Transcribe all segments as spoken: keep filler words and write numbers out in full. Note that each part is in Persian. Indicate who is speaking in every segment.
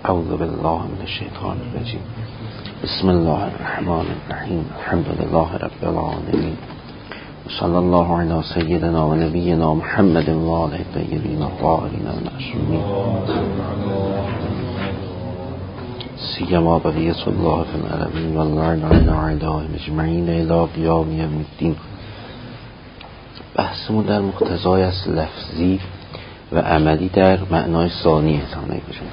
Speaker 1: اعوذ بالله من الشیطان الرجیم. بسم الله الرحمن الرحیم. الحمد لله رب العالمین و صلی الله علی سیدنا و نبینا محمد و آله الطیبین الطاهرین المعصومین سیما بقیة الله فی العالمین و اللعن علی اعدائهم اجمعین الی قیام یوم الدین. بحثمون در مقتضای است لفظی و عملی در معنای ثانی ثانی بشه.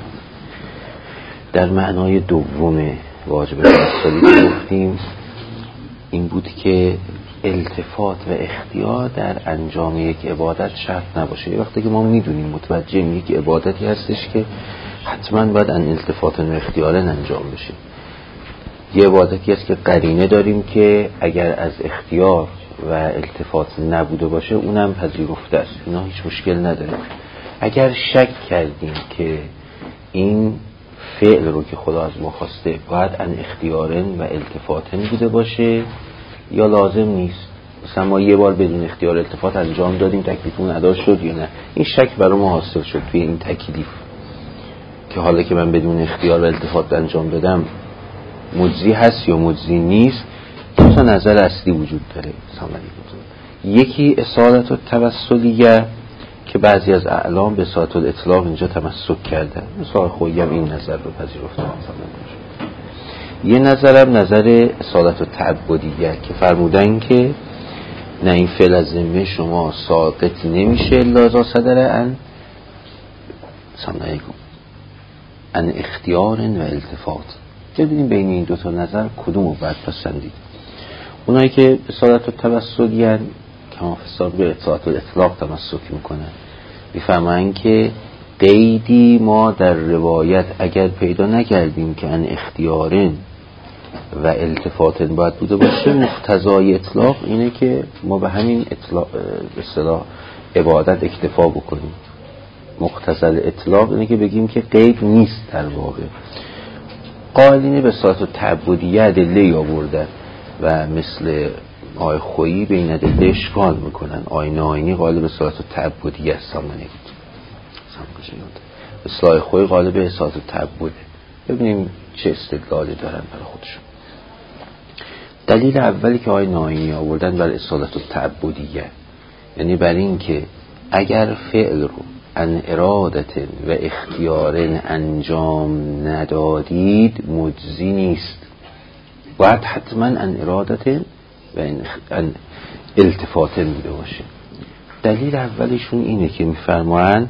Speaker 1: در معنای دوم واجب توسلی که گفتیم این بود که التفات و اختیار در انجام یک عبادت شرط نباشه. یه وقتی که ما میدونیم متوجه یک عبادتی هستش که حتما باید ان التفات و اختیار انجام بشه. یه عبادتی هست که قرینه داریم که اگر از اختیار و التفات نبوده باشه اونم پذیرفته است، اینا هیچ مشکل نداره. اگر شک کردیم که این فعل رو که خدا از ما خواسته باید ان اختیارن و التفاتن بوده باشه یا لازم نیست، مثلا ما یه بار بدون اختیار التفات انجام دادیم تکلیفمون ادا شد یا نه، این شک برای ما حاصل شد توی این تکلیف که حالا که من بدون اختیار و التفات انجام دادم مجزی هست یا مجزی نیست. دو تا نظر اصلی وجود داره. یکی اصالت و توسلیه که بعضی از اعلام به اصالت الاطلاق اینجا تمسک کردن، مثال خویی هم این نظر رو پذیرفتن. یه نظرم نظر اصالت و تعبدیه که فرمودن که نه، این فعل از ذمه شما ساقط نمیشه الا صدر ان سمنایگو ان اختیار و التفات. ببینیم بین این دو تا نظر کدوم رو باید پسندید. اونایی که اصالت و توسلیه کما فساد به اصالت و اطلاق تمسک میکنن میفهمن که قیدی ما در روایت اگر پیدا نکردیم که ان اختیارن و التفاتن باید بوده باشه، مقتضای اطلاق اینه که ما به همین اطلاق به اصطلاح عبادت اکتفا بکنیم. مقتضای اطلاق اینه که بگیم که قید نیست در واقع. قائلین به اصالت و تعبدیه ادله آوردن و مثل آی خویی به این ادله اشکال میکنن. آی ناینی قائل به اصالت و تعبدیه است، هم نگید اصلاح خویی قائل به اصالت و تعبده. ببینیم چه استدلالی دارن برای خودشون. دلیل اولی که آی ناینی آوردن برای اصالت و تعبدیه، یعنی برای این که اگر فعل رو ان ارادت و اختیار انجام ندادید مجزی نیست، باید حتما ان ارادت و ان التفاتن بوده باشه. دلیل اولیشون اینه که میفرمایند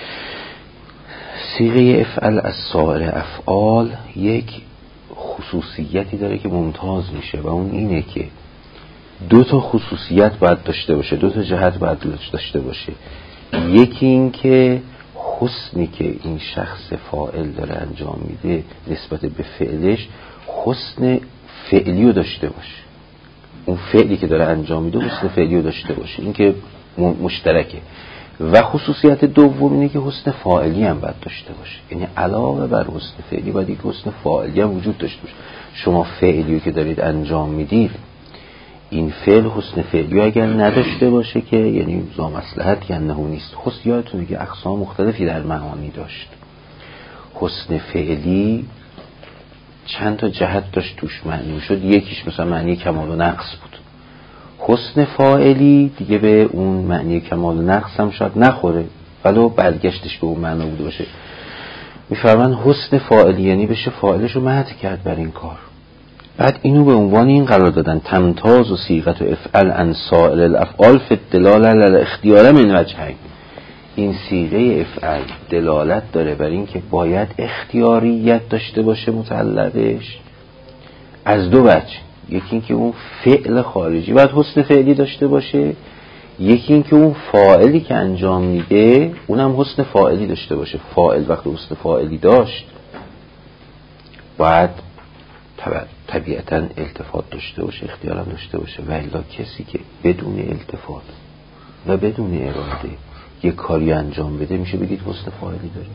Speaker 1: صیغه افعل از سایر افعال یک خصوصیتی داره که ممتاز میشه و اون اینه که دو تا خصوصیت باید داشته باشه، دو تا جهت باید داشته باشه. یکی این که حسنی که این شخص فاعل داره انجام میده نسبت به فعلش حسن فعلی رو داشته باشه. اون فعلی که داره انجام میده حسن فعلی رو داشته باشه، این که مشترکه. و خصوصیت دوم اینه که حسن فاعلی هم باید داشته باشه، یعنی علاوه بر حسن فعلی باید یک حسن فاعلی هم وجود داشته باشه. شما فعلی که دارید انجام میدید این فعل حسن فعلی اگر نداشته باشه که یعنی ذا مصلحت یعنی نه نیست. حسن یادتونه که اقسام مختلفی در معانی داشت. حسن فعلی چند تا جهت داشت توش معنی شد، یکیش مثلا معنی کمال و نقص بود. حسن فاعلی دیگه به اون معنی کمال و نقص هم شاید نخوره ولو برگشتش به اون معنا بوده باشه. میفرمان حسن فاعلی یعنی بشه فاعلش رو مدح کرد بر این کار. بعد اینو به عنوان این قرار دادن تمتاز و صیغت و افعل عن سائر الافعال فی الدلاله علی الاختیار من وجهین. این صیغه افعل دلالت داره بر این که باید اختیاریت داشته باشه متعلقش از دو وجه. یکی این که اون فعل خارجی باید حسن فعلی داشته باشه، یکی این که اون فاعلی که انجام میده اونم حسن فاعلی داشته باشه. فاعل وقتی حسن فاعلی داشت باید طبیعتا التفات داشته باشه، اختیارم داشته باشه. و الا کسی که بدون التفات و بدون اراده یک کاری انجام بده میشه بگید حسن فاعلی داره.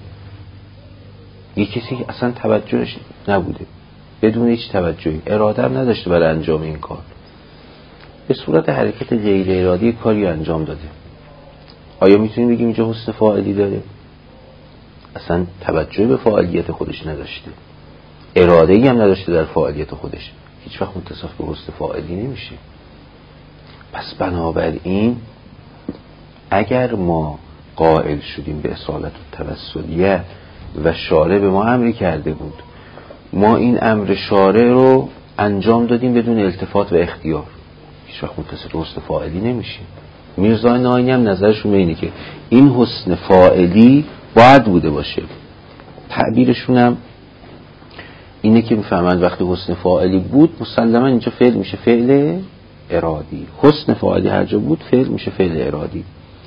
Speaker 1: یک کسی که اصلا توجهش نبوده، بدون هیچ توجهی، اراده هم نداشته برای انجام این کار، به صورت حرکت غیر ارادی کاری انجام داده، آیا میتونیم بگیم اینجا حسن فاعلی داره؟ اصلا توجه به فعالیت خودش نداشته، اراده ای هم نداشته در فعالیت خودش، هیچ وقت متصف به حسن فاعلی نمیشه. پس بنابراین اگر ما قائل شدیم به اصالت التوسلیه و شارع به ما امری کرده بود، ما این امر شارع رو انجام دادیم بدون التفات و اختیار، هیچ وقت متصف به حسن فاعلی نمیشیم. میرزا ناینی هم نظرشون اینه که این حسن فاعلی باید بوده باشه. تعبیرشون هم اینه که میفهمند وقتی حسن فاعلی بود مسلما اینجا فعل میشه فعل ارادی، حسن فاعلی هر جا بود فعل میشه فعل ارادی.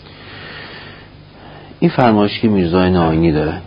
Speaker 1: این فرمایشی که میرزا ناینی دارن،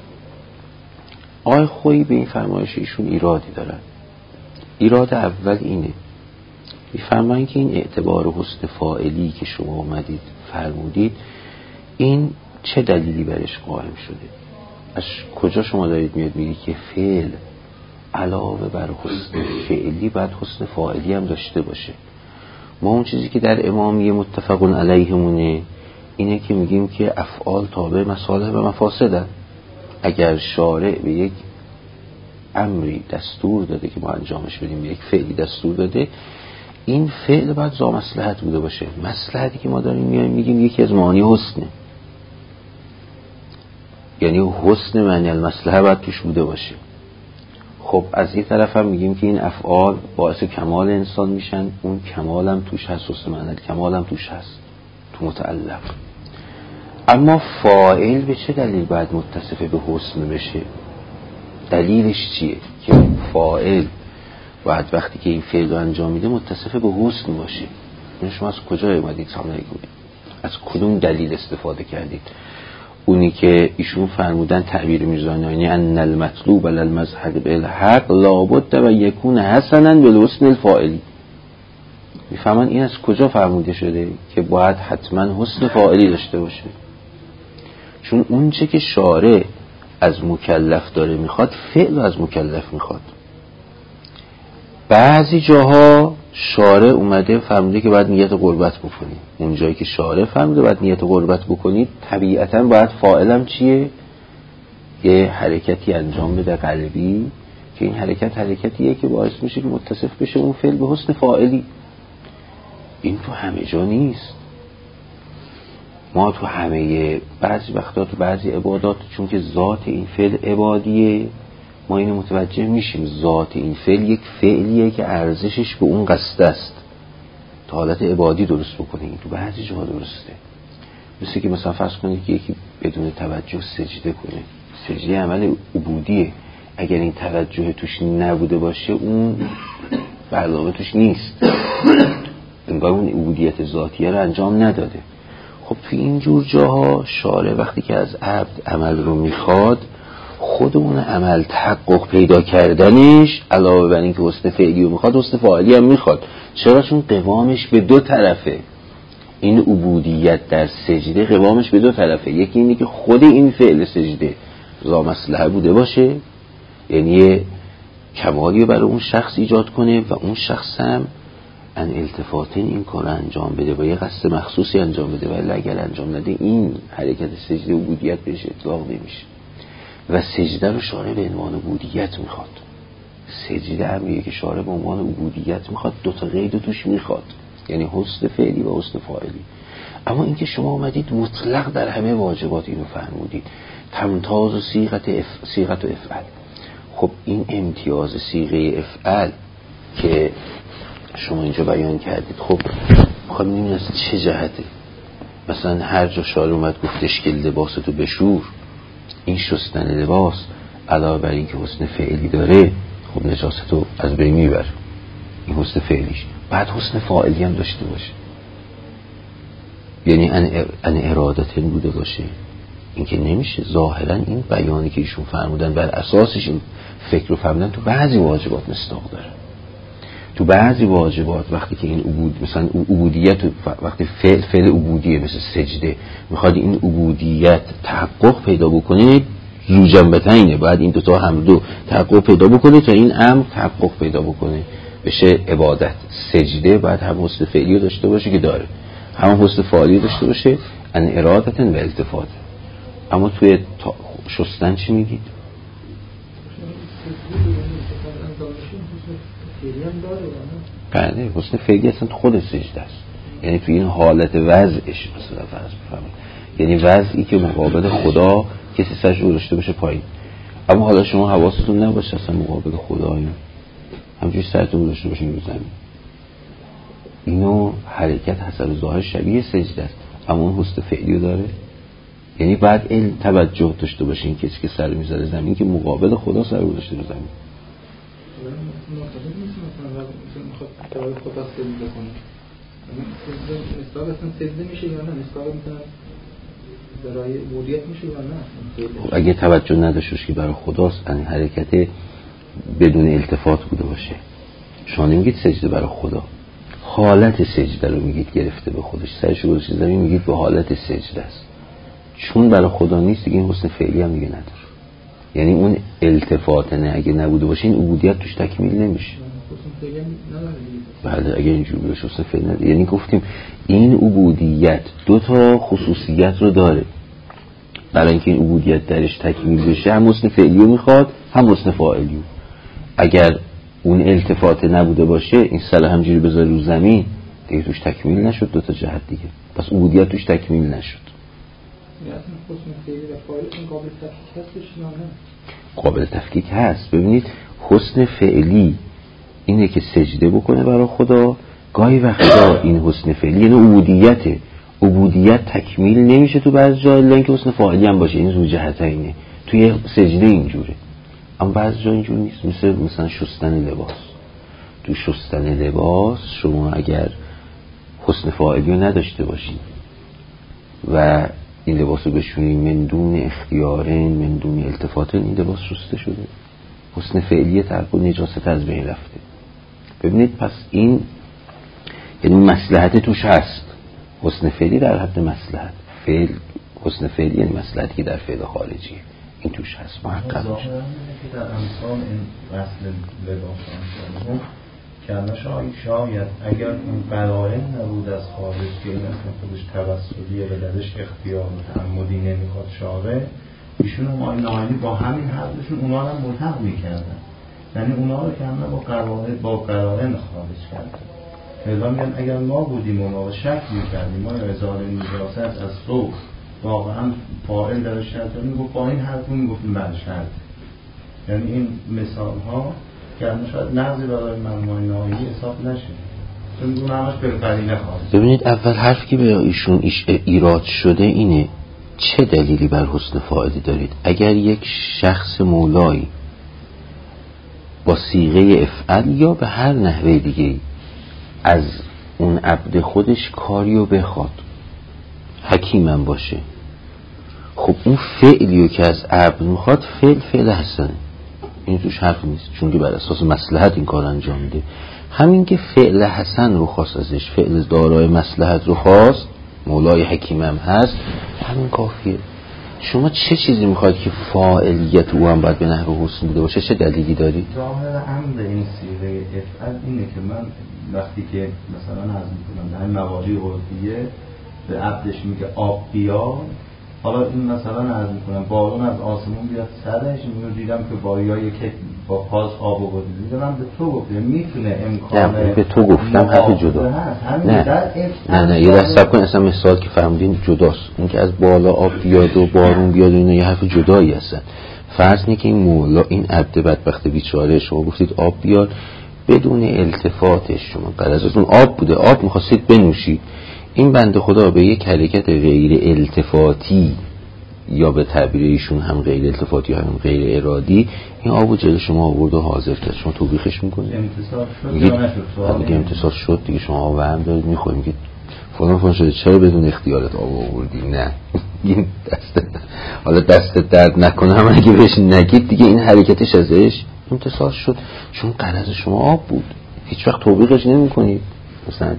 Speaker 1: آقای خویی به این فرمایش ایشون ایرادی دارن. ایراد اول اینه، میفرمایند که این اعتبار حسن فاعلی که شما اومدید فرمودید این چه دلیلی برش قائم شده؟ از کجا شما دارید میاد میگید که فعل علاوه بر حسن فعلی باید حسن فاعلی هم داشته باشه؟ ما اون چیزی که در امامیه متفقون علیهمونه اینه که میگیم که افعال تابع مصالح و مفاسدن. اگر شارع به یک امری دستور داده که ما انجامش بدیم، به یک فعلی دستور داده، این فعل باید ذا مصلحت بوده باشه. مصلحتی که ما داریم میایم میگیم یکی از معانی حسنه، یعنی حسن معنی المصلحه باید توش بوده باشه. خب از یک طرف هم میگیم که این افعال باعث کمال انسان میشن، اون کمال هم توش هست، حسن معنی کمال هم توش هست تو متعلق. اما فاعل به چه دلیل باید متصف به حسن بشه؟ دلیلش چیه که فاعل باید وقتی که این فعل رو انجام میده متصف به حسن باشه؟ شما از کجا اومدید سامنه گوید؟ از کدوم دلیل استفاده کردید؟ اونی که ایشون فرمودن تعبیر میرزا ناینی ان المطلوب للمذهب بالحق لابد و یکون حسنا بالحسن الفاعلی. میفهمن این از کجا فرموده شده که باید حتما حسن فاعلی داشته باشه؟ چون اون چه که شارع از مکلف داره میخواد فعل از مکلف میخواد. بعضی جاها شارع اومده فرموده که باید نیت قربت بکنید، اون جایی که شارع فرموده باید نیت قربت بکنید طبیعتاً باید فاعلم چیه؟ یه حرکتی انجام بده قلبی که این حرکت حرکتیه که باعث میشه که متصف بشه اون فعل به حسن فاعلی. این تو همه جا نیست. ما تو همه بعضی وقتا تو بعضی عبادات چون که ذات این فعل عبادیه ما اینو متوجه میشیم، ذات این فعل یک فعلیه که ارزشش به اون قصد است تا حالت عبادی درست بکنیم. تو بعضی جاها درسته، مثل که مثلا فرض کنید که یکی بدون توجه سجده کنه، سجده عمل عبودیه، اگر این توجه توش نبوده باشه اون برنامه توش نیست، انگار اون عبودیت ذاتیه رو انجام نداده. خب تو این جور جاها شارع وقتی که از عبد عمل رو میخواد، خود اون عمل تحقق پیدا کردنش علاوه بر این که حسن فعلی رو میخواد حسن فاعلی هم میخواد. چرا؟ چون قوامش به دو طرفه. این عبودیت در سجده قوامش به دو طرفه، یکی اینه که خود این فعل سجده ذا مصلحه بوده باشه، یعنی کمالی برای اون شخص ایجاد کنه و اون شخص هم ان التفاتین این کار انجام بده با یه قصد مخصوصی انجام بده، ولی اگر انجام نده این حرکت سجده عبودیت بهش اطلاق نمیشه. و سجده رو شارع به عنوان عبودیت میخواد. سجده امریه که شارع به عنوان عبودیت میخواد، دو تا قید توش میخواد، یعنی حسن فعلی و حسن فاعلی. اما اینکه شما اومدید مطلق در همه واجبات اینو فرمودید تمتاز و صیغت اف... صیغت و افعل. خب این امتیاز صیغه افعل که شما اینجا بیان کردید، خب میخوام ببینیم از چه جهته. مثلا هر جا شارع اومد گفتش که لباستو بشور، این شستن لباس علاوه بر این که حسن فعلی داره، خب نجاستو از بین میبره، این حسن فعلیش، بعد حسن فاعلی هم داشته باشه، یعنی ان ارادتن بوده باشه. این که نمیشه. ظاهرا این بیانی که ایشون فرمودن بر اساسش این فکر رو فرمودن تو بعضی واجبات مصداق داره. تو بعضی واجبات وقتی که این عبود مثلا عبودیت وقتی فعل فعل عبودیه مثل سجده میخواد این عبودیت تحقق پیدا بکنه، ذو جنبتینه، باید این دوتا هم دو تحقق پیدا بکنه تا این امر تحقق پیدا بکنه بشه عبادت. سجده باید هم حسن فعلی داشته باشه که داره، هم حسن فاعلی داشته باشه، ان ارادتن و التفات. اما توی شستن چی میگید؟ بله حسن فعلی اصلا خود سجده است، یعنی تو این حالت وضعش مثلا فرض بفرمایید، یعنی وضعی که مقابل خدا کسی سرش رو داشته باشه پایین، اما حالا شما حواستون نباشه اصلا مقابل خدا این همجوری سرتون رو داشته باشین رو زمین، اینو حرکت حسب ظاهر شبیه سجده است، اما اون حسن فعلی رو داره. یعنی بعد علم توجه داشته باشه این کسی که سر میذاره زمین که مقابل خدا سر رو داشته رو زمین.
Speaker 2: خدا خدا سجده کنه نسبت اصلا سجده میشه یا نه؟ نسبت میتونه برای عبودیت میشه یا نه؟
Speaker 1: اگه توجه نداشته که برای خداست، این حرکت بدون التفات بوده باشه، شما نمیگید سجده برای خدا، حالت سجده رو میگید گرفته به خودش، سرش رو گذاشته زمین میگید به حالت سجده است، چون برای خدا نیست دیگه این حسن فعلی هم دیگه نداره. یعنی اون التفات نه اگه نبوده باشه این عبودیت توش تکمیل نمیشه. بله اگه اینجوری باشه حسن فعلی نداره، یعنی گفتیم این عبودیت دو تا خصوصیت رو داره، برای اینکه این عبودیت درش تکمیل بشه هم حسن فعلی رو میخواد هم حسن فاعلی رو. اگر اون التفات نبوده باشه این سله همجوری بذاره رو زمین دیگه توش تکمیل نشد، دو تا جهت دیگه، پس عبودیت توش تکمیل نشد. قابل تفکیک هست. ببینید حسن فعلی اینه که سجده بکنه برای خدا، گاهی وقتا این حسن فعلی یعنی عبودیته، عبودیت تکمیل نمیشه تو بعض جا الا اینکه حسن فاعلی هم باشه، این زو جهتینه توی سجده اینجوره، اما بعض جا اینجور نیست. مثل مثلا شستن لباس، تو شستن لباس شما اگر حسن فاعلی رو نداشته باشین و این لباس رو بشونین من دون اختیارن من دون التفاتن، این لباس شسته شده، حسن فعلی ترک و نجاست از بین رفته. ببینید پس این یعنی مصلحت توش هست، حسن فعلی در حد مصلحت، فعل حسن فعلی یعنی مصلحتی که در فعل خارجیه این توش هست محقق میشه.
Speaker 3: که در امثال این وصل لباس امثال که شاید شاید اگر اون قرائن نبود از خارج که این اصلا خودش توسلیه و درش اختیار و تعمدی نمیخواد شارع، ایشون و معنی با همین حرفشون اونا رو ملحق میکردن، یعنی اونا رو که همه با قرائن با قرائن خارج کردن. فعلا میگن اگر ما بودیم و ما شک میکردیم ما یا ازار نجاست از صوف واقعا فاعل در شرط میگفت با این حرف میگفتیم بر شرط، یعنی این مثال ها که شاید نقضی برای معنای نهایی حساب نشه چون اون همش به قرینه خواهد.
Speaker 1: ببینید اول حرف که به ایشون ایش ایراد شده اینه چه دلیلی بر حسن فاعلی دارید؟ اگر یک شخص مولایی با صیغه افعل یا به هر نحوه دیگه از اون عبد خودش کاریو بخواد، حکیمم باشه، خب اون فعلیو که از عبد میخواد فعل فعل حسنه، این توش حرف نیست، چون که بر اساس مصلحت این کار انجام میده. همین که فعل حسن رو خواست ازش، فعل دارای مصلحت رو خواست، مولای حکیمم هست، همین کافیه. شما چه چیزی میخواید که فاعلیت او هم باید به نحو حسن بوده باشه؟ چه دلیلی دارید؟
Speaker 3: ظاهر امر این صیغه افعل اینه که من وقتی که مثلا عرض میکنم در این مواضع عرفیه به عبدش میگه آب بیار، حالا این مثلا عرض میکنم بارون از آسمون بیاد سرش، میگم دیدم که باریای که با پاس آب آورد، دیدم به تو گفتم میتونه امکان
Speaker 1: نه به تو گفتم حرف جدا نه نه نه یه دست سب کن، اصلا مثال که فهمیدین جداست، اون که از بالا آب بیاد و بارون بیاد و اینا یه حرف جدایی هستن. فرض نه که این مولا این عبد بدبخت بیچاره شما گفتید آب بیاد بدون التفاتش، شما غرضتون آب بوده، آب میخواستید بنوشید، این بنده خدا به یک حرکت غیر التفاتی یا به تعبیر ایشون هم غیر التفاتی هم غیر ارادی این آبو جلو شما آورد و حاضر کرد، شما توبیخش میکنید؟
Speaker 3: امتصاص شد
Speaker 1: میگید میگه امتصاص شد دیگه، شما آب هم دارید میخورید، میگید فلان فلان شده چرا بدون اختیارت آب آوردی؟ نه این دست حالا دست درد نکنه، هم اگه بهش نگید دیگه این حرکتش ازش امتصاص شد، چون غرض شما آب بود، هیچ وقت توبیخش نمیکنید، مثلا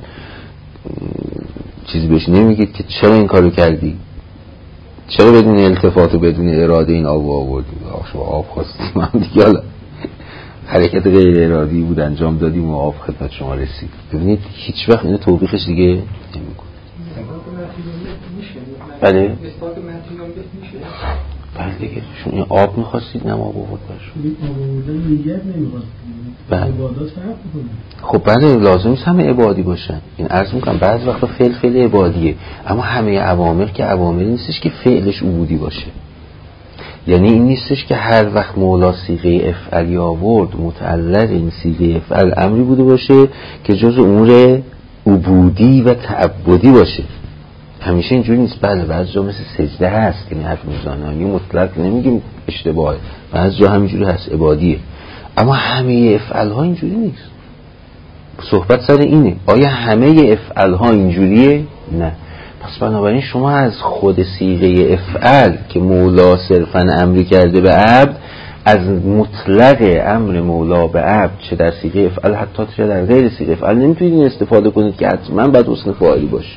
Speaker 1: چیزی بهش نمیگید که چرا این کارو کردی، چرا بدون التفات و بدون اراده این آب آوردی، شما آب خواستیم هم دیگه حالا حرکت غیر ارادی بود انجام دادیم و آب خدمت شما رسید. ببینید هیچ وقت اینو توبیخش دیگه نمیکنه. بله بله دیگه. شما این آب می‌خواستید نما آورد برش.
Speaker 4: این آب آوردن نیت نمی‌خواد. عبادات فرق می‌کنه.
Speaker 1: خب بله لازم نیست همه عبادی باشن. این عرض می‌کنم بعضی وقتا فعل فعل عبادیه، اما همه اوامر که اوامری نیستش که فعلش عبودی باشه. یعنی این نیستش که هر وقت مولا صیغه افعلی آورد متعلق این صیغه افعل امری بوده باشه که جز امور عبودی و تعبدی باشه. همیشه اینجوری نیست. بله بعضی جا مثل سجده هست که حرف میزنه، این مطلق نمیگیم اشتباهه، بعضی جا همینجوری هست عبادیه، اما همه افعال ها اینجوری نیست. صحبت سر اینه آیا همه افعال ها اینجوریه؟ نه. پس بنابراین شما از خود صیغه افعال که مولا صرفاً امری کرده به عبد، از مطلق امر مولا به عبد چه در صیغه افعال حتی چه در غیر صیغه افعال نمیتونید استفاده کنید که حتما باید حسن فاعلی باشه.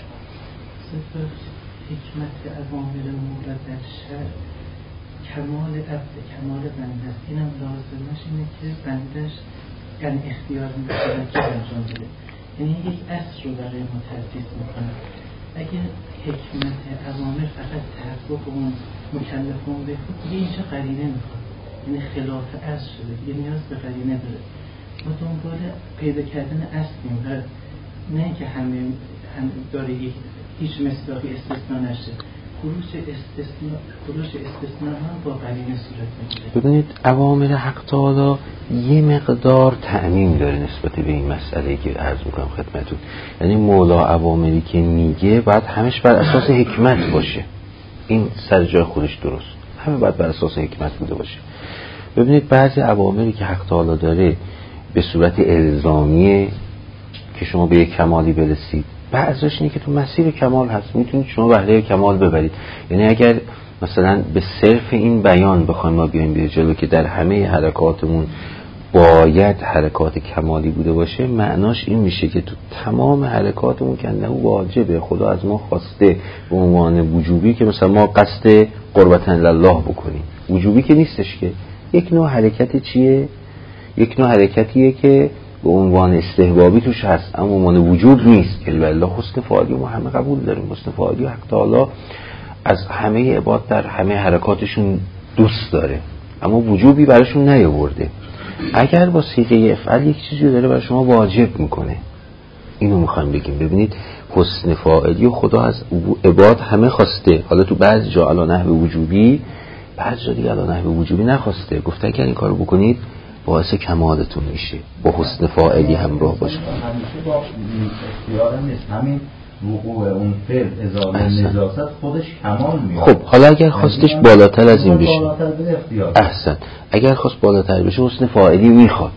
Speaker 5: حکمت اوامر مولا در شرع کمال عبد کمال بنده است. اینم لازمش اینه که بندش یعنی اختیار میکنه که انجام بده، یعنی یک اصل رو برای ما تأسیس میکنه. اگه حکمت اوامر فقط تحقق اون مکلفون بخواد دیگه اینجا قرینه میخواد، یعنی خلاف اصل شده دیگه نیاز به قرینه داره. ما دنبال پیدا کردن اصلیم و نه که همه هم داره یک هیچ مصداقی استثناء نشه. خروج استثناء خروج استثناء هم با قرینه صورت میگیره.
Speaker 1: ببینید اوامر حق تعالی یه مقدار تعمیم داره نسبت به این مسئله که عرض میکنم خدمتتون. یعنی مولا اوامری که میگه باید همش بر اساس حکمت باشه. این سر جای خودش درست، همه باید بر اساس حکمت بوده باشه. ببینید بعضی اوامری که حق تعالی داره به صورت الزامیه که شما به یک کمالی برسید، بعضیش اینه که تو مسیر کمال هست، میتونید شما بهره کمال ببرید. یعنی اگر مثلا به صرف این بیان بخوایم ما بیایم به جلو که در همه حرکاتمون باید حرکات کمالی بوده باشه، معناش این میشه که تو تمام حرکاتمون که انه واجبه، خدا از ما خواسته به عنوان وجوبی که مثلا ما قصد قربت الله بکنیم. وجوبی که نیستش، که یک نوع حرکتی چیه؟ یک نوع حرکتیه که به عنوان استحبابی توش هست اما عنوان وجوب نیست. که الله حسن فعالی ما همه قبول داریم. حسن فعالی حق تعالی از همه عباد در همه حرکاتشون دوست داره اما وجوبی براشون نیاورده. اگر با صیغه افعال یک چیزی داره برای شما واجب میکنه، اینو میخوایم بگیم. ببینید حسن فاعلی و خدا از عباد همه خواسته. حالا تو بعضی جا علی نحو وجوبی، بعضی جا دیگه علی نحو وجوبی نخواسته. گفته اگر این کارو بکنید باعث کمالتون میشه، با حسن فاعلی همراه باشه.
Speaker 3: همیشه با اختیار نیست. همین وقوع اون فعل ازاله نجاست خودش کمال میاد.
Speaker 1: خب حالا اگر خواستش بالاتر از این بشه،
Speaker 3: بالاتر به اختیار.
Speaker 1: احسن. اگر خواست بالاتر بشه حسن فاعلی میخواد،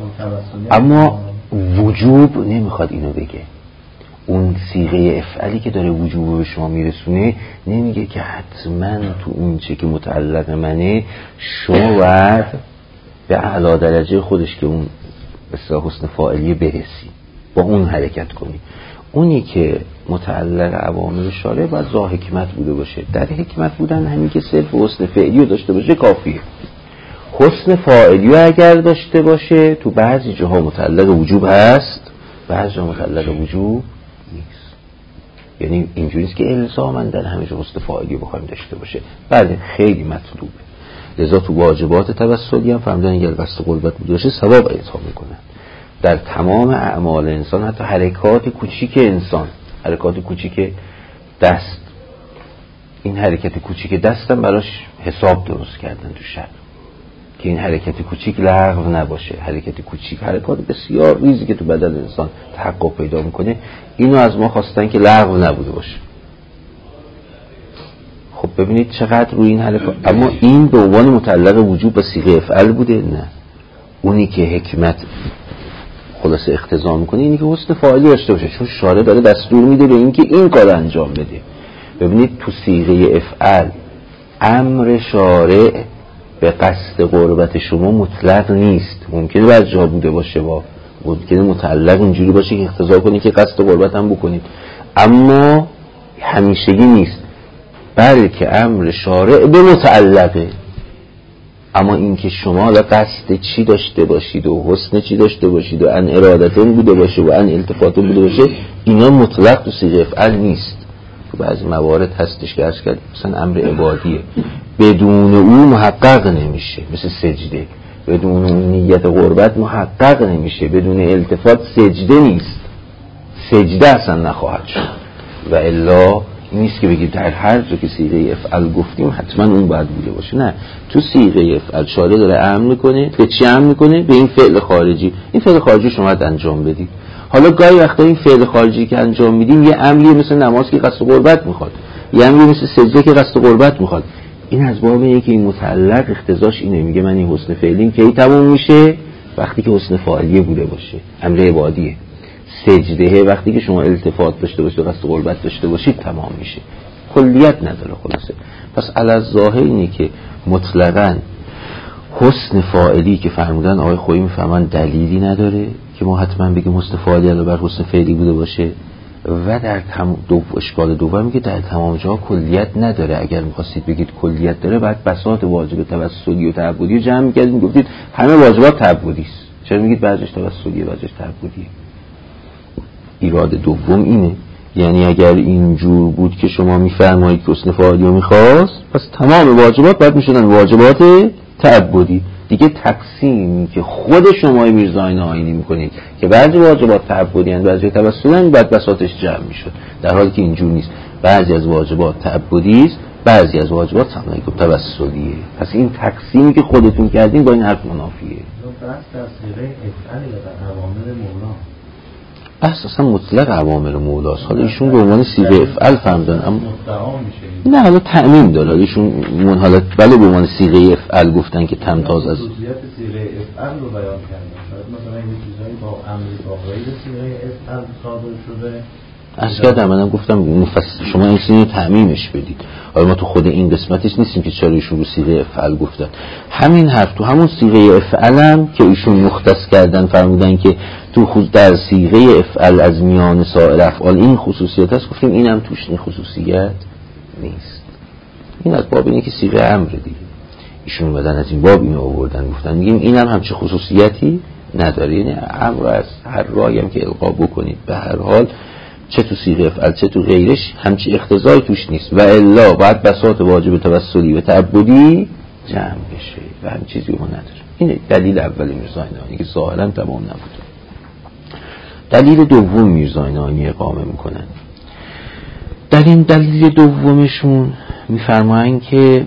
Speaker 1: اما وجوب نمیخواد اینو بگه. اون صیغه افعلی که داره وجوب به شما میرسونه نمیگه که حتما تو اون چه که متعلق منه شما باید به اعلی درجه خودش که اون اصطلاح حسن فاعلی برسی، با اون حرکت کنی. اونی که متعلق اوامر شارع باید ذا حکمت بوده باشه. در حکمت بودن همین که صرف حسن فعلی رو داشته باشه کافیه. حسن فاعلی رو اگر داشته باشه تو بعضی جاها متعلق وجوب هست، بعضی جاها متعلق وجوب نیست. یعنی اینجوری است که الزاماً در همه جا حسن فاعلی بخوایم داشته باشه. بله خیلی مطلوبه. لذا تو واجبات توسلی هم فهمیدن اگر قصد قربت بوده باشه ثواب اعطا میکنن. در تمام اعمال انسان، حتی حرکات کوچیک انسان، حرکات کوچیک دست، این حرکت کوچیک دستم براش حساب درست کردن تو شرع که این حرکت کوچیک لغو نباشه. حرکت کوچیک، حرکات بسیار ریزی که تو بدن انسان تحقق پیدا میکنه، اینو از ما خواستن که لغو نبوده باشه. خب ببینید چقدر روی این حرکات، اما این به عنوان متعلق وجوب به صیغه افعال بوده؟ نه. اونی که حکمت خلاصه اقتضا میکنه اینی که حسن فاعلی داشته باشه، چون شارع داره دستور میده به این که این کار انجام بده. ببینید تو صیغه افعال امر شارع به قصد قربت شما مطلق نیست. ممکنه بعضی جا بوده باشه، با ممکنه متعلق اونجوری باشه که اقتضا کنه که قصد قربت هم بکنید، اما همیشگی نیست. بلکه امر شارع به متعلقه. اما این که شما حالا قصد چی داشته باشید و حسن چی داشته باشید و ان ارادتون بوده باشه و ان التفاتون بوده باشه، اینا مطلق تو صیغه افعال نیست. تو بعضی موارد هستش که عرض کرد مثلا امر عبادیه، بدون او محقق نمیشه، مثل سجده بدون اون نیت قربت محقق نمیشه، بدون التفات سجده نیست، سجده اصلا نخواهد شد. و الا نیست که بگید در هر جا که صیغه افعل گفتیم حتما اون باید بوده باشه، نه، تو صیغه افعل شارع داره امر میکنه، به چی امر میکنه؟ به این فعل خارجی. این فعل خارجی شما باید انجام بدید. حالا گاهی وقتا این فعل خارجی که انجام میدیم یه امری مثل نماز که قصد قربت میخواد، یه امری مثل سجده که قصد قربت میخواد. این از باب اینه که این متعلق اختزاش اینه، میگه من این حسن فعلیم کی تموم میشه؟ وقتی که حسن فاعلیه بوده باشه، امر عبادیه. سجده وقتی که شما التفات داشته باشید و قصد قربت داشته باشید تمام میشه، کلیت نداره. خلاصه پس علی الظاهر اینه که مطلقاً حسن فاعلی که فرمودن آقای خویی میفهمن دلیلی نداره که ما حتما بگیم حسن فاعلی علاوه بر حسن فعلی بوده باشه. و در تم... دو... اشکال دوم میگه در تمام جاها کلیت نداره. اگر میخواستید بگید کلیت داره بعد بساط واجب توسلی و تعبدی جمع میکردید، میگفتید همه واجبات تعبدی است. چرا میگید بعضیش توسلیه بعضیش تعبدیه؟ ایراد دوم اینه، یعنی اگر اینجور بود که شما میفرمایید که حسن فاعلی رو میخواست، پس تمام واجبات باید میشدن واجبات تعبدی. دیگه تقسیمی که خود شما میرزاین آیینی میکنید که بعضی واجبات تعبدی هستند بعضی توسلی هستند، بعد بساطش جمع میشد، در حالی که اینجور نیست. بعضی از واجبات تعبدی است، بعضی از واجبات توسلیه. پس این تقسیمی که خودتون کردین با این حرف منافیه.
Speaker 3: بحث در صیغه افعل یا در عوامل مولا،
Speaker 1: بحث اصلا مطلق عوامل مولاست. حالا ایشون به عنوان صیغه افعل فهمیدن، اما نه حالا تعمیم داره. حالا ایشون من حالت بله به عنوان صیغه افعل گفتن که تمتاز از
Speaker 3: خصوصیت صیغه افعل رو بیان کردن. شاید مثلا این چیزایی با امر با غیر صیغه افعل صادر شده.
Speaker 1: اصلا منم گفتم مفصل شما این سینو تعمیمش بدید. حالا ما تو خود این قسمتش نیستیم که چرا ایشون رو صیغه افعل گفتن. همین حرف تو همون صیغه افعل هم که ایشون مختص کردن فرمودن که تو خود در صیغه افعل از میان سایر افعال این خصوصیت هست، گفتیم اینم توش این خصوصیت نیست. این از باب اینه که صیغه امر دیگه. ایشون اومدن از این باب اینو آوردن گفتن میگیم اینم همچه خصوصیتی نداره. یعنی امر از هر راهی هم که القا بکنید به هر حال چه تو صیغه افعل چه تو غیرش همچی اختزایی توش نیست. و الا باید بساط واجب توسلی و تعبدی جمع بشه و هم چیزی ما نداره. این دلیل اول میرزاینانی که ظاهرا تمام نبوده. دلیل دوم میرزاینانی اقامه میکنن. در این دلیل دومشون میفرمایند که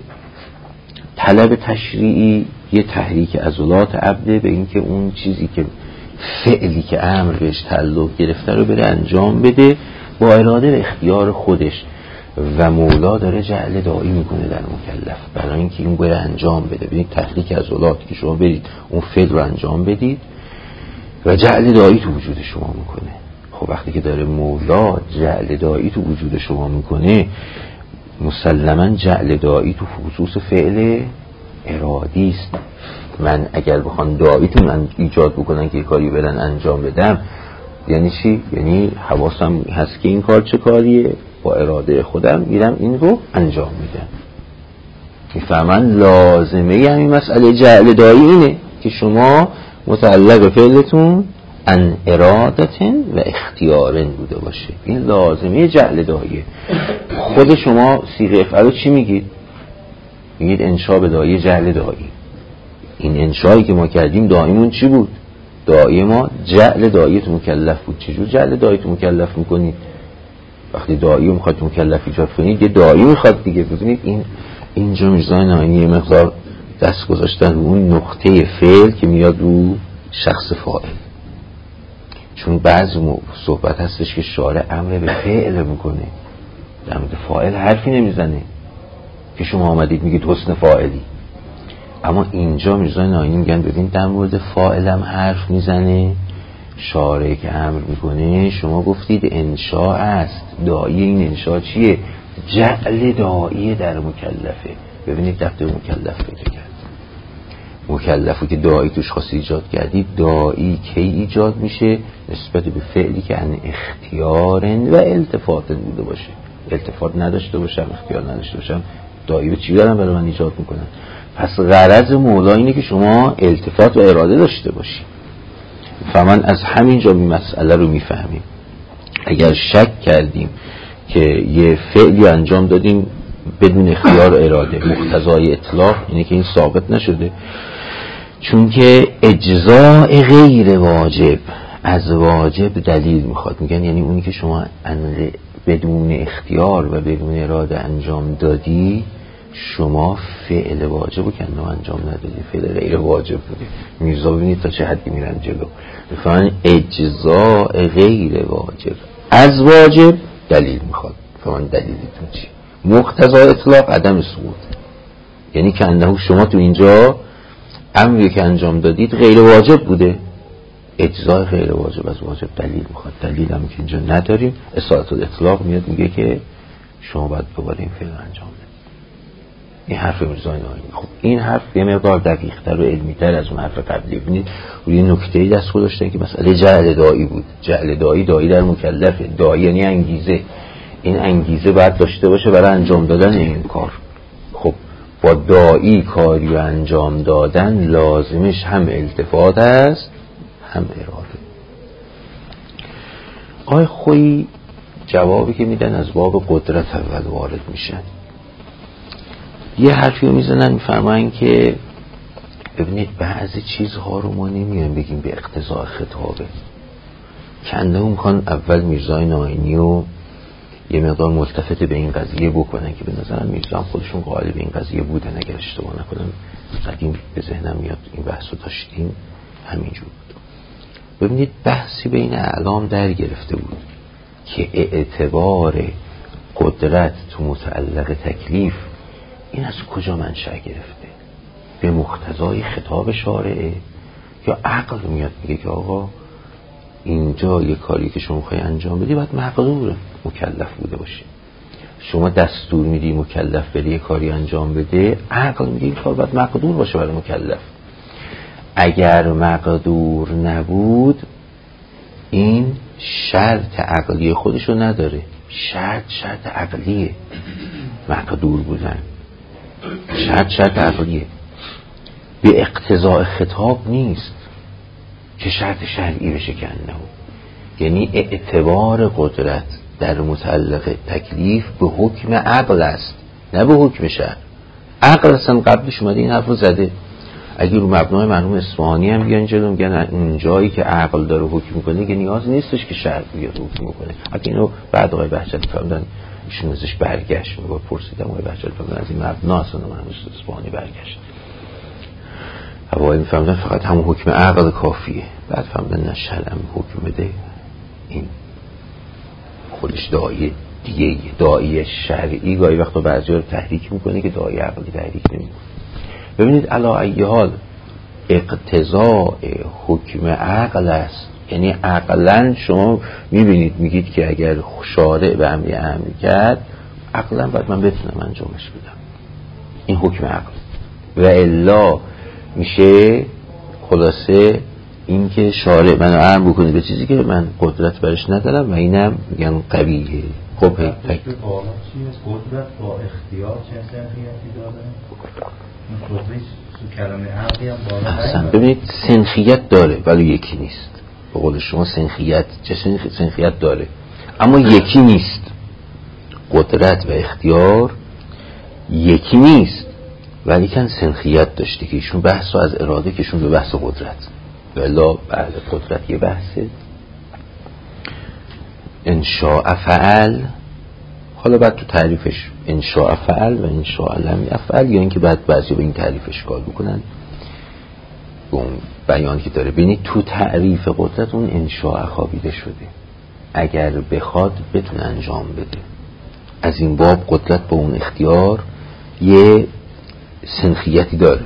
Speaker 1: طلب تشریعی یه تحریک عضلات عبده به اینکه اون چیزی که فعلی که امر بهش تعلق گرفته رو بره انجام بده با اراده و اختیار خودش. و مولا داره جعل داعی میکنه در مکلف برای اینکه این بره انجام بده. ببینید تحریک عضلات که شما برید اون فعل رو انجام بدید و جعل داعی تو وجود شما میکنه. خب وقتی که داره مولا جعل داعی تو وجود شما میکنه، مسلما جعل داعی تو خصوص فعل ارادی است. من اگر بخوام داعیتون من ایجاد بکنن که کاری برن انجام بدم، یعنی چی؟ یعنی حواسم هست که این کار چه کاریه، با اراده خودم میرم این رو انجام میدم. میفهمن لازمه یعنی این مسئله جعل داعی اینه که شما متعلق فعلتون ان ارادتن و اختیارن بوده باشه. این لازمه جعل داعیه. خود شما صیغه افعل چی میگید؟ میگید انشاء به داعی جعل داعی. این انشایی که ما کردیم داعیمون چی بود؟ داعی ما جعل داعیت مکلف بود. چجور جعل داعیت مکلف میکنید؟ وقتی داعی رو میخواد مکلف ایجاد کنید یه داعی میخواد دیگه. ببینید این اینجا میرزاینانی یه مقدار دست گذاشتن رو اون نقطه فعل که میاد رو شخص فاعل. چون بعضی صحبت هستش که شارع امر به فعل میکنه، در مورد فاعل حرفی نمیزنه که شما آمدید میگید حسن فاعلی. اما اینجا میرزاینانی میگن ببین در مورد فاعلم حرف میزنه، شارع که امر میکنه. شما گفتید انشاء است، داعی این انشاء چیه؟ جعل داعی در مکلفه. ببینید دفتر مکلف پیدا کرد. مکلفو که داعی توش خاصی ایجاد کردید، داعی کی ایجاد میشه؟ نسبت به فعلی که ان اختیارن و التفات بوده باشه. التفات نداشته باشم، اختیار نداشته باشم، داعی به چی دارم برای من ایجاد میکنن؟ پس غرض مولا اینه که شما التفات و اراده داشته باشید. فمن از همین جا این مسئله رو میفهمیم. اگر شک کردیم که یه فعلی انجام دادیم بدون اختیار اراده. مقتضای اطلاق اینه که این ثابت نشده، چون که اجزاء غیر واجب از واجب دلیل میخواد. میگن یعنی اونی که شما بدون اختیار و بدون اراده انجام دادی، شما فعل واجب رو کنده انجام ندادی، فعل غیر واجب بوده. میرزا ببینید تا چه حدی میرن جلو، بفهمن اجزاء غیر واجب از واجب دلیل میخواد. بفهمن دلیلتون چی؟ مقتضای اطلاق عدم سقوط، یعنی که انه شما تو اینجا امری که انجام دادید غیر واجب بوده، اجزاء غیر واجب از واجب دلیل میخواد. دلیل هم که اینجا نداریم. اصالت الاطلاق میاد میگه که شما باید دوباره این فعل انجام بدید. این حرف میرزا ناینی. خب این حرف یه مقدار دقیق‌تر و علمی‌تر از اون حرف قبلی. ببینید روی نکته‌ای دست گذاشتن که مسئله جعل داعی بود. جعل داعی داعی در مکلفه. داعی یعنی انگیزه. این انگیزه باید داشته باشه برای انجام دادن این کار. خب با داعی کاری انجام دادن لازمش هم التفات است هم اراده. آقای خویی جوابی که میدن از باب قدرت اول وارد میشن. یه حرفی رو میزنن، میفرماین که ببینید بعضی چیزها رو ما نمیایم بگیم به اقتضاء خطابه. کنده اون کان اول میرزای ناینی و یه مقدار ملتفت به این قضیه بکنن که به نظرم میرزا هم خودشون قائل به این قضیه بودن، اگر اشتباه نکنم قدیم به ذهنم میاد این بحث رو داشتیم همینجور بود. ببینید بحثی بین اعلام در گرفته بود که اعتبار قدرت تو متعلق تکلیف این از کجا منشأ گرفته؟ به مقتضای خطاب شارعه یا عقل میاد میگه که آقا اینجا یه کاری که شما میخوای انجام بدی باید مقدور مکلف بوده باشه. شما دستور میدی مکلف بری یه کاری انجام بده، عقل میگه این کار باید مقدور باشه برای مکلف. اگر مقدور نبود این شرط عقلی خودشو نداره. شرط شرط عقلیه، مقدور بودن شرط شرط عقلیه، به اقتضاء خطاب نیست که شرط شرعی بشه کنه. یعنی اعتبار قدرت در متعلق تکلیف به حکم عقل است نه به حکم شرع. عقل اصلا قبلش اومده این حرف رو زده. اگه رو مبنای مرحوم اصفهانی هم بیان جلو میگن اون جایی که عقل داره حکم میکنه که نیاز نیستش که شرع بیاد حکم میکنه. حتی اینو بعد آقای بهجت فرمودن ایشون ازش برگشت. میگه پرسیدم آقای بهجت فرمودن از این مبنا اصلا مرحوم اصفهانی برگشت. اوایل میفهمدن فقط همون حکم عقل کافیه، بعد فهمدن نه شرع هم حکم بده. این خودش داعیه دیگه، داعیه شرعی گاهی وقتا بعضی‌ها رو تحریک میکنه که داعیه عقلی تحریک نمیکنه. ببینید علی ای حال اقتضاء حکم عقل است. یعنی عقلا شما میبینید میگید که اگر شارع به امری امر کرد عقلا باید من بتونم انجامش بدم، این حکم عقل. و الا میشه خلاصه این که شارع منو امر بکنه به چیزی که من قدرت برش ندارم و اینم میگن قبیحه. خب هی تک
Speaker 3: قدرت با اختیار چه سنخیتی داره؟ این خودش تو کلمه عقلی هم بالا
Speaker 1: احسن. ببینید سنخیت داره ولی یکی نیست. به قول شما سنخیت چه سنخیت داره اما یکی نیست. قدرت و اختیار یکی نیست ولی کن سنخیت داشته که ایشون بحث رو از اراده کشون به بحث قدرت. ولی بعد قدرت یه بحثه انشاء فعل. حالا بعد تو تعریفش انشاء فعل و انشاء لم یفعل، یا اینکه بعد بعضی به این تعریفش کار بکنن به اون بیان که داره. ببینید تو تعریف قدرت اون انشاء خوابیده شده، اگر بخواد بتونه انجام بده. از این باب قدرت با اون اختیار یه سنخیتی داره.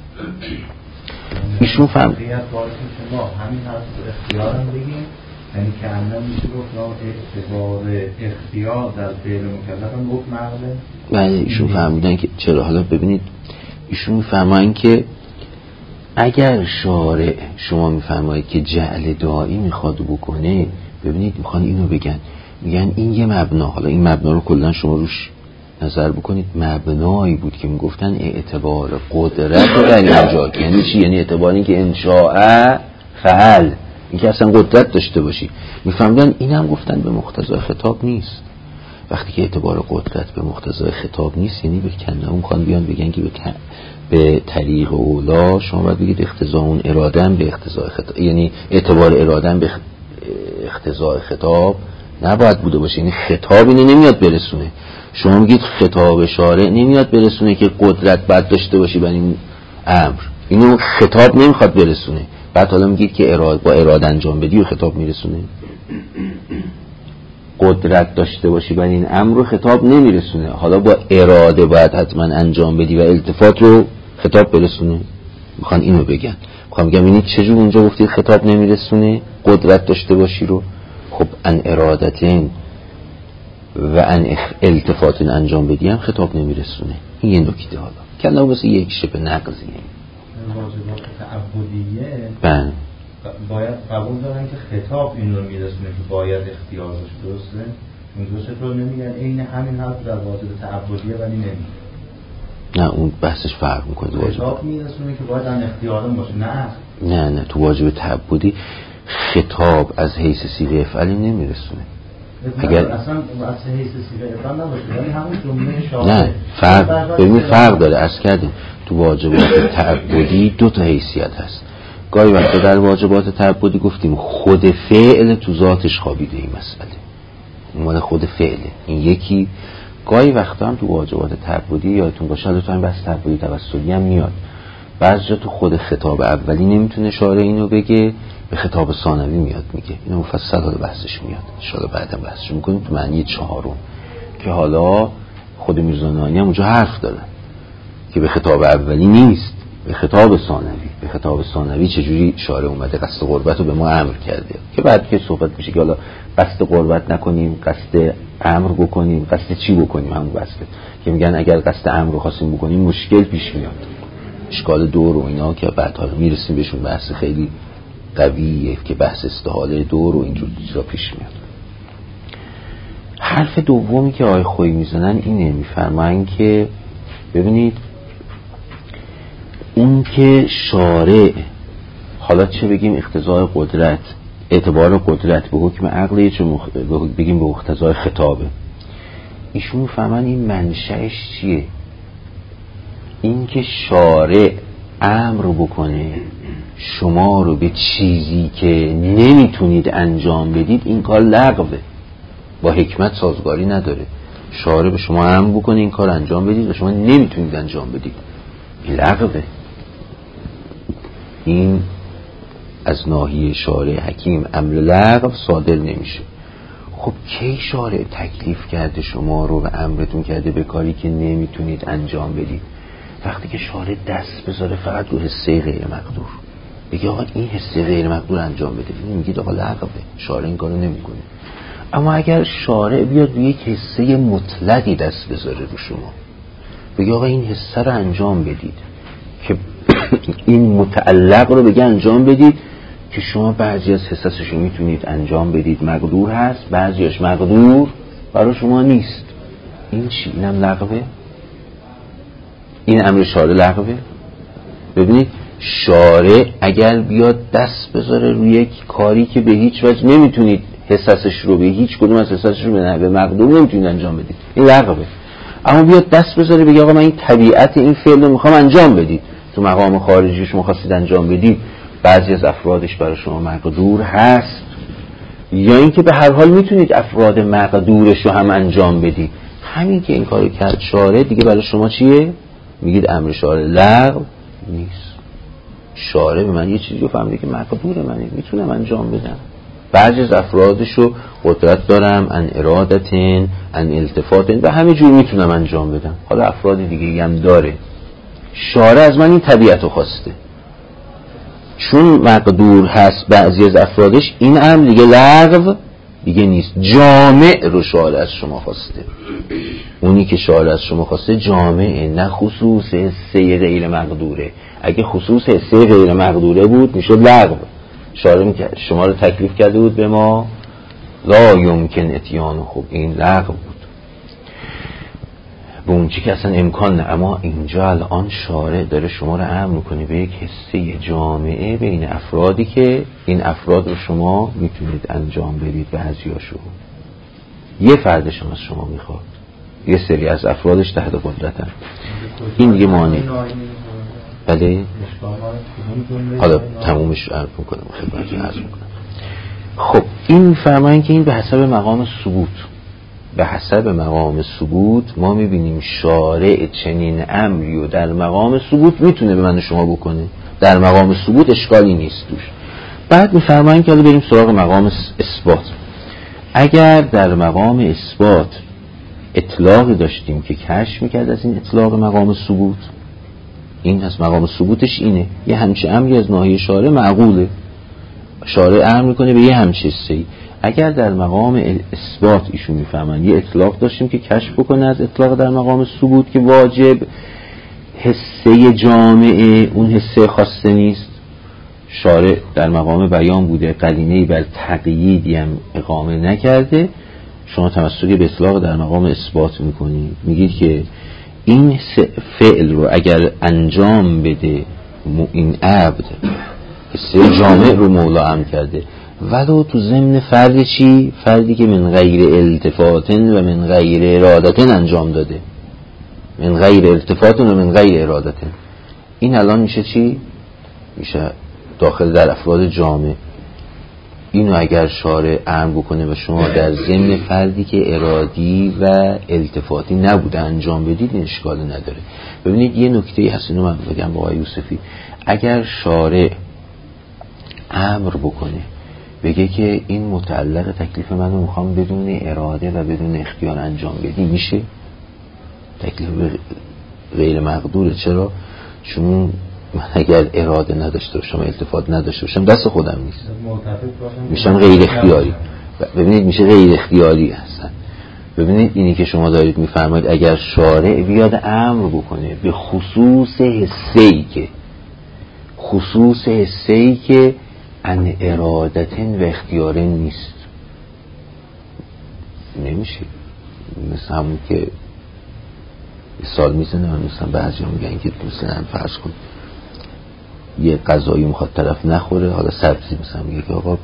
Speaker 1: ایشون فهم
Speaker 3: ما همین حرف اختیارم بگیم، یعنی که همه میشه گفت اعتبار اختیار در فعل مکلف هم گفت مقله.
Speaker 1: بله ایشون فهمیدن که چرا. حالا ببینید ایشون میفهمن که اگر شارع شما میفهمید که جعل داعی میخواد بکنه، ببینید میخوان اینو بگن، میگن این یه مبنا، حالا این مبنا رو کلا شما روش نظر بکنید، مبنایی بود که میگفتن اعتبار قدرت رو در اینجا. یعنی چی؟ یعنی اعتبار این که انشاء فعل، این که اصلا قدرت داشته باشی. میفهمدن این هم گفتن به مقتضای خطاب نیست وقتی که اعتبار قدرت به مقتضای خطاب نیست، یعنی به کنه اون میخوان بیان بگن که به, به طریق اولا شما باید بگید اقتضا اون ارادن به اقتضای خطاب، یعنی اعتبار ارادن به اقتضای خطاب نباید بوده باشه. یعنی خطاب اینو نمیاد برسونه. شما میگید خطاب شارع نمیاد برسونه که قدرت باید داشته باشی بر این امر، اینو خطاب نمیخواد برسونه. بعد حالا میگید که اراده با اراده انجام بدی و خطاب میرسونه. قدرت داشته باشی بر این امر رو خطاب نمیرسونه، حالا با اراده باید حتما انجام بدی و التفات رو خطاب برسونه. میخوان اینو بگن، میخوام بگم اینی چجور اونجا گفتید خطاب نمیرسونه قدرت داشته باشی رو؟ خب ان ارادتین و ان التفاتین انجام بدی هم خطاب نمیرسونه. این یه نکته. حالا کنه واسه یک شبه نقضیه.
Speaker 3: واجبات تعبدیه
Speaker 1: بله
Speaker 3: باید قبول دارن که خطاب این رو میرسونه که باید اختیار داشت. درسته؟ اون درسته تو نمیگن این همین حرف در واجب تعبدیه ولی نمیگن.
Speaker 1: نه اون بحثش فرق میکنه.
Speaker 3: خطاب میرسونه که باید ان اختیار باشه. نه
Speaker 1: نه نه تو واجب تعبدی خطاب از حیث صیغه افعالی نمیرسونه. اگر
Speaker 3: اصلا از حیث صیغه افعال نباشه ولی همون جمله شامل.
Speaker 1: نه فرق ببین فرق داره. عرض کردیم تو واجبات تعبدی دو تا حیثیت هست. گاهی وقتا در واجبات تعبدی گفتیم خود فعل تو ذاتش خوابیده این مسئله، مال خود فعله این یکی. گاهی وقتا هم تو واجبات تعبدی یادتون باشه حالا تو هم بحث تعبدی توسلی هم میاد، بعضی جا تو خود خطاب اولی نمیتونه شارع اینو بگه، به خطاب ثانوی میاد میگه. اینو مفصل حالا بحثش میاد ان شاء الله بعداً بحثش میکنیم تو معنی چهارم که حالا خود میرزا نانی هم اونجا حرف داره که به خطاب اولی نیست، به خطاب ثانوی. به خطاب ثانوی چجوری شارع اومده قصد قربت رو به ما امر کرده، که بعد که صحبت میشه که حالا قصد قربت نکنیم قصد امر بکنیم، قصد چی بکنیم همون بسته که میگن اگر قصد امر رو خواستیم بکنیم مشکل پیش میاد، اشکال دور و اینا که بعد حالا میرسیم بهشون. بحث خیلی قویه که بحث استحاله دور و اینجور چیزا پیش میاد. حرف دومی که آقای خویی میزنن اینه، میفرماین که ببینید اون که شارع حالا چه بگیم اقتضای قدرت، اعتبار قدرت به حکم عقله، چه مخ... بگیم به اقتضای خطابه، ایشون میفهمن این منشأش چیه. این که شارع امر بکنه شما رو به چیزی که نمیتونید انجام بدید، این کار لغوه، با حکمت سازگاری نداره. شارع به شما امر بکنه این کار انجام بدید و شما نمیتونید انجام بدید، این لغوه. این از ناحیه شارع حکیم امر لغو صادر نمیشه. خب کی شارع تکلیف کرده شما رو و امرتون کرده به کاری که نمیتونید انجام بدید؟ وقتی که شارع دست بذاره فقط رو حسه غیر مقدور، بگه آقا این حسه غیر مقدور انجام بده، میگید آقا لغوه، شارع این کارو نمیکنه. اما اگر شارع بیاد روی یک حسه مطلقی دست بذاره رو شما، بگه آقا این حسه رو انجام بدید، که این متعلق رو بگه انجام بدید که شما بعضی از حساسش رو میتونید انجام بدید، مقدور هست، بعضیش مقدور برای شما نیست. این چی؟ اینم لغوه؟ این امر شارع لغوه؟ ببینید شارع اگر بیاد دست بذاره روی یک کاری که به هیچ وجه نمیتونید حساسش رو به هیچ کدوم از حساسش رو به مقدور نمیتونید انجام بدید، این لغوه. اما بیاد دست بذاره بگه آقا من این طبیعت این فعل رو میخوام انجام بدید، تو مقام خارجی شما خواستید انجام بدید، بعضی از افرادش برای شما مقدور هست، یا اینکه به هر حال میتونید افراد مقدورش رو هم انجام بدید. همین که این کارو کرد شارع دیگه برای شما چیه؟ میگید امر شارع لغو نیست. شارع به من یه چیزی رو فهمیده که مقدور منه، میتونم انجام بدم. بعضی از افرادش رو قدرت دارم، ان ارادتن، ان التفاتن و همه جور میتونم انجام بدم. حالا افراد دیگه هم داره. شارع از من این طبیعت رو خواسته، چون مقدور هست بعضی از افرادش، این امر دیگه لغو دیگه نیست. جامع رو شارع از شما خواسته، اونی که شارع از شما خواسته جامعه، نه خصوص حسه غیر مقدوره. اگه خصوص حسه غیر مقدوره بود میشد لغو. شارع شما رو تکلیف کرده بود به ما لا یمکن اتیان، خب این لغو بود به اون چی که اصلا امکان نه. اما اینجا الان شارع داره شما رو امر میکنه به یک حسه جامعه بین افرادی که این افراد رو شما میتونید انجام بدید بعضیاشو. یه فردش هم از شما میخواد، یه سری از افرادش تحت قدرتن، این دیگه مانع. بله حالا تمومش عرض میکنم خدمتتون عرض میکنم. خب این فرمان که این به حسب مقام ثبوت، به حسب مقام ثبوت ما میبینیم شارع چنین امری و در مقام ثبوت میتونه به من شما بکنه، در مقام ثبوت اشکالی نیست توش. بعد میفرماییم که حالا بریم سراغ مقام اثبات. اگر در مقام اثبات اطلاقی داشتیم که کشف میکرد از این اطلاق مقام ثبوت، این از مقام ثبوتش اینه یه همچه امری از ناحیه شارع معقوله، شارع امر میکنه به یه همچه حسه‌ای. اگر در مقام اثبات ایشون میفهمن یه اطلاق داشتیم که کشف بکنه از اطلاق در مقام ثبوت که واجب حسه جامعه اون حسه خاصه نیست، شارع در مقام بیان بوده، قرینه‌ای بر تقییدی هم اقامه نکرده، شما تمسک به اطلاق در مقام اثبات میکنید، میگید که این فعل رو اگر انجام بده این عبد حسه جامع رو مولا امر کرده، ولو تو ضمن فرد چی؟ فردی که من غیر التفاتن و من غیر ارادتن انجام داده، من غیر التفاتن و من غیر ارادتن، این الان میشه چی؟ میشه داخل در افراد جامع. اینو اگر شارع امر بکنه و شما در ضمن فردی که ارادی و التفاتی نبوده انجام بدید، این اشکال نداره. ببینید یه نکته هست اینو من بگم با آقای یوسفی، اگر شارع امر بکنه بگه که این متعلق تکلیف منو میخوام بدون اراده و بدون اختیار انجام بدی، میشه؟ تکلیف غیر مقدوره. چرا؟ چون من اگر اراده نداشته باشم التفات نداشته باشم دست خودم نیست، میشم غیر اختیاری. ببینید میشه غیر اختیاری هستن. ببینید اینی که شما دارید میفرمایید اگر شارع بیاد امر بکنه به خصوص حسه‌ای که خصوص حسه‌ای که ان ارادتن و اختیارن نیست، نمیشه. مثل همون که سال میزنه مثلا بعضی هم میگن که مثلا فرض کن یه غذایی میخواد طرف نخوره، حالا سبزی مثلا میگه که آقا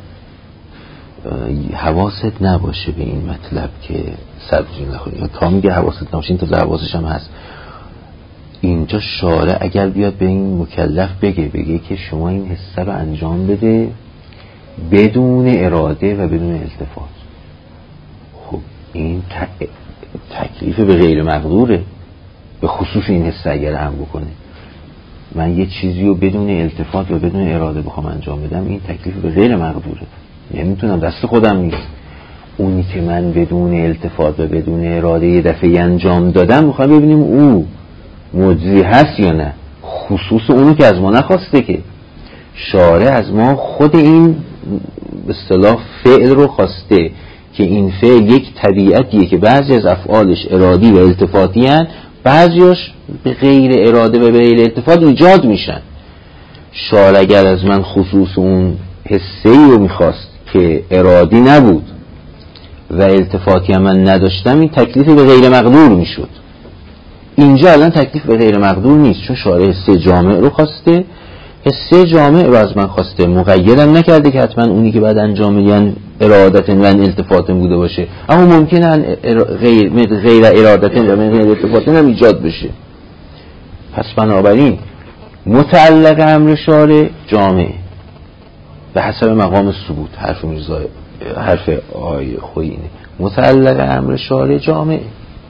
Speaker 1: حواست نباشه به این مطلب که سبزی نخوری، یا تا میگه حواست نباشه این تا حواسش هم هست. اینجا شارع اگر بیاد به این مکلف بگه بگه که شما این حسه رو انجام بده بدون اراده و بدون التفات، خب این تکلیف به غیر مقدوره. به خصوص این حسه اگر هم بکنه من یه چیزی رو بدون التفات و بدون اراده بخوام انجام بدم، این تکلیف به غیر مقدوره، نمیتونم، دست خودم نیست. اونی که من بدون التفات و بدون اراده یه دفعه انجام دادم میخوام ببینیم او مجزی هست یا نه، خصوص اونو که از ما نخواسته، که شارع از ما خود این به اصطلاح فعل رو خواسته که این فعل یک طبیعتیه که بعضی از افعالش ارادی و التفاتی هن، بعضیاش به غیر اراده و به غیر التفات ایجاد میشن. شارع اگر از من خصوص اون حسه‌ای رو میخواست که ارادی نبود و التفاتی هم من نداشتم، این تکلیف به غیر مقدور میشد. اینجا الان تکلیف به غیر مقدور نیست، چون شارع حسه جامع رو خواسته، حسه جامع رو از من خواسته، مقیدم نکرده که حتما اونی که بعد انجام میدن ارادتن و التفاتن بوده باشه، اما ممکنه غیر غیر ارادتن و غیر التفاتن هم ایجاد بشه. پس بنابراین متعلق امر شارع جامع به حسب مقام ثبوت، حرف میرزا حرف آیه خوینه، متعلق امر شارع جامع،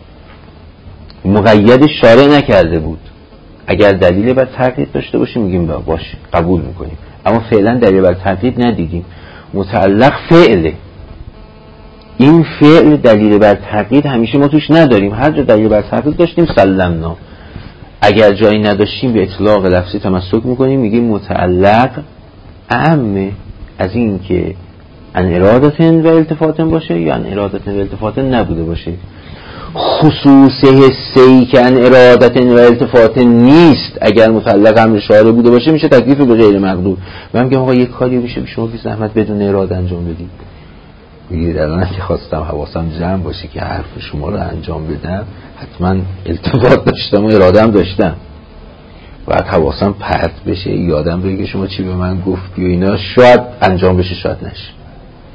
Speaker 1: مقید شارع نکرده بود. اگر دلیل بر تقیید داشته باشیم میگیم باشه قبول میکنیم، اما فعلا دلیل بر تقیید ندیدیم. متعلق فعله، این فعل دلیل بر تقیید همیشه ما توش نداریم، هر جا دلیل بر تقیید داشتیم سلمنا، اگر جایی نداشتیم به اطلاق لفظی تمسک میکنیم، میگیم متعلق اعم از این که ان ارادتن و التفاتن باشه یا ان ارادتن و التفاتن نبوده باشه. خصوص حسه‌ای که ان ارادتن و التفاتن نیست اگر متعلق امر شارع بوده باشه میشه تکلیف به غیر مقدور. من میگم آقا یک کاری میشه شما بی زحمت بدون اراده انجام بدید، میگید الان که خواستم حواسم جمع باشه که حرف شما رو انجام بدم حتما التفات داشتم و اراده هم داشتم، بعد حواسم پرت بشه یادم بگه شما چی به من گفتی و اینا، شاید انجام بشه شاید نشه.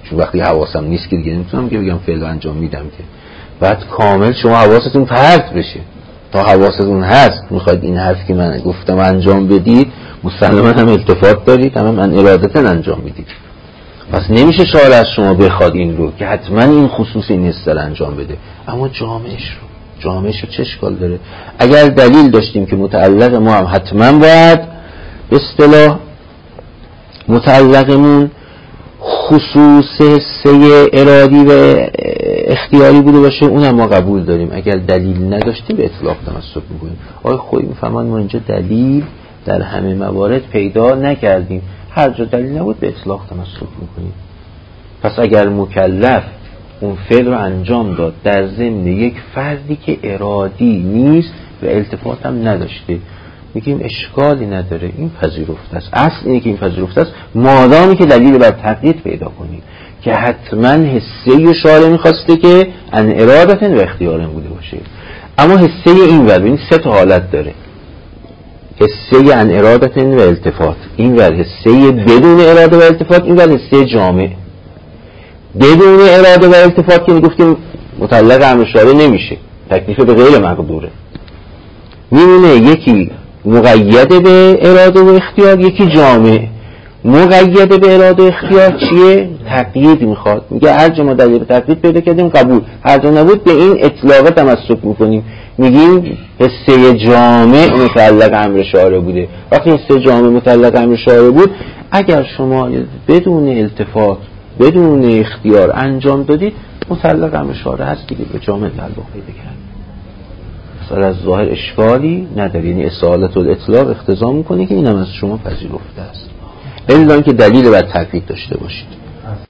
Speaker 1: چون وقتی حواسم نیست که دیگه نمیتونم که بگم فعل انجام میدم که. بعد کامل شما حواستون پرت بشه. تا حواستون هست میخواید این حرف که من گفتم انجام بدید، مسلماً هم التفات دارید، هم من ارادتاً انجام میدید. پس نمیشه شارع از شما بخواد این رو که حتما این خصوص این استر انجام بده، اما جامعش رو جامعش رو چه اشکال داره؟ اگر دلیل داشتیم که متعلق ما هم حتما باید به اصطلاح متعلقمون خصوص حسه ارادی و اختیاری بوده باشه، اونم ما قبول داریم. اگر دلیل نداشتیم به اطلاق تمسک میکنیم. آقای خویی میفهمن ما اینجا دلیل در همه موارد پیدا نکردیم، هر جا دلیل نبود به اطلاق تمسک میکنیم. پس اگر مکلف اون فعل رو انجام داد در ضمن یک فردی که ارادی نیست و التفات هم نداشته، میگیم اشکالی نداره، این پذیرفته است. اصل اینه که این پذیرفته است مادامی که دلیل بر تقیید پیدا کنیم که حتما حسه شارع میخواسته که ان ارادتن و اختیارن بوده باشه. اما حسه این ور ببینید سه تا حالت داره: حسه ان ارادتن و التفات، این ور حسه بدون اراده و التفات، این ور حسه جامع. بدون اراده و التفات که میگفتیم متعلق امر شارع نمیشه، تکلیف به غیر مقدوره، میمونه یکی مقید به اراده و اختیار، یکی جامع. مقید به اراده و اختیار چیه؟ تقیید میخواد، میگه هر جا ما دلیل به تقیید پیدا کردیم قبول، هر جا نبود به این اطلاق تمسک میکنیم، میگیم حسه جامع متعلق امر شارع بوده. وقتی حسه جامع متعلق امر شارع بود، اگر شما بدون التفات بدون اختیار انجام دادید، متعلق امر شارع هست دیگه، به جامع تعلق پیدا کرد. مثلا از ظاهر اشکالی نداره، یعنی اصالت و الاطلاق اقتضا میکنه که اینم از شما پذیرفته است، الا اینکه دلیل بر تقیید داشته باشید.